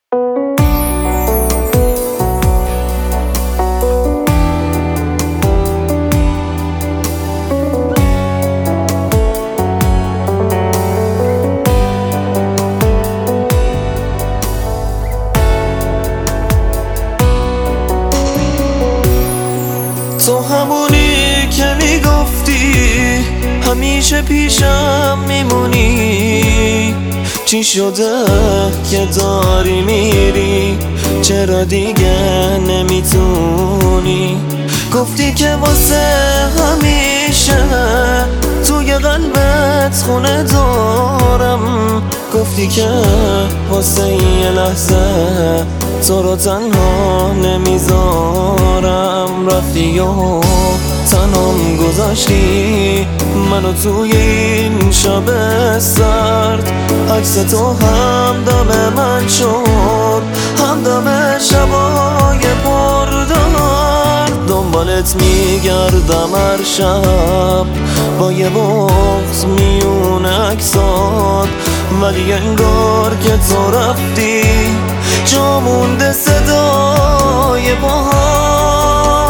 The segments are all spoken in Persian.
تو همونی که میگفتی همیشه پیشم میمونی، چی شده که داری میری؟ چرا دیگه نمیتونی؟ گفتی که واسه همیشه توی قلبت خونه دارم، گفتی که واسه یه لحظه تو رو تنها نمیذارم. رفتی و تنهام گذاشتی منو توی این شب سرد، عکس تو هم دم من شد، هم دم شبای پردرد. دنبالت میگردم هر شب با یه بغض میون عکسات، ولی انگار که تو رفتی جا مونده صدای پاهات.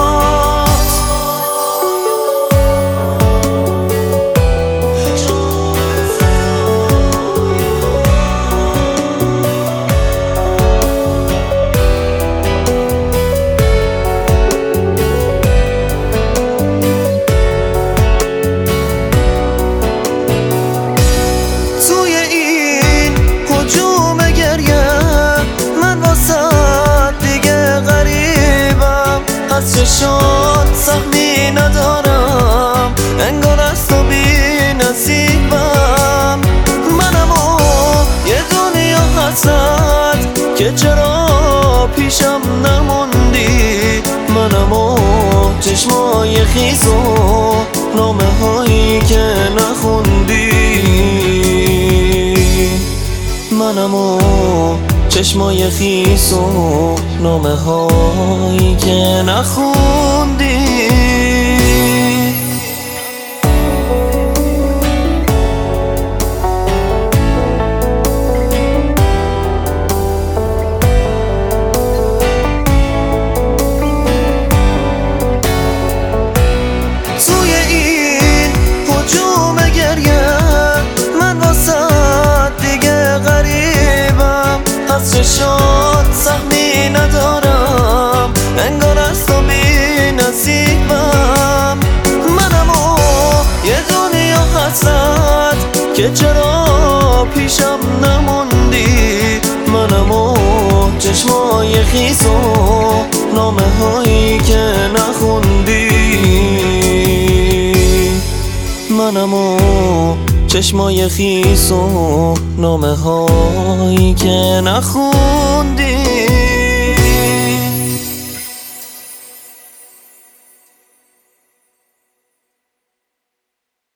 توی این هجوم گریه من واسه دیگه غریبم، از چشات سهمی ندارم، انگار از تو بی نصیبم. منم و یه دنیا حسد که چرا پیشم نموندی، منم و چشمای خیس و نامه هایی که نخوندی، منم و چشمای خیس و نامه هایی که نخوندی. توی این هجوم گریه من واسه دیگه غریبم، از چشات سهمی ندارم، انگار از تو بی نصیبم. منم و یه دنیا حسد که چرا پیشم نموندی، منم و چشمای خیس و نامه هایی که نخوندی، منم و چشمای خیس و نامه هایی که نخوندی.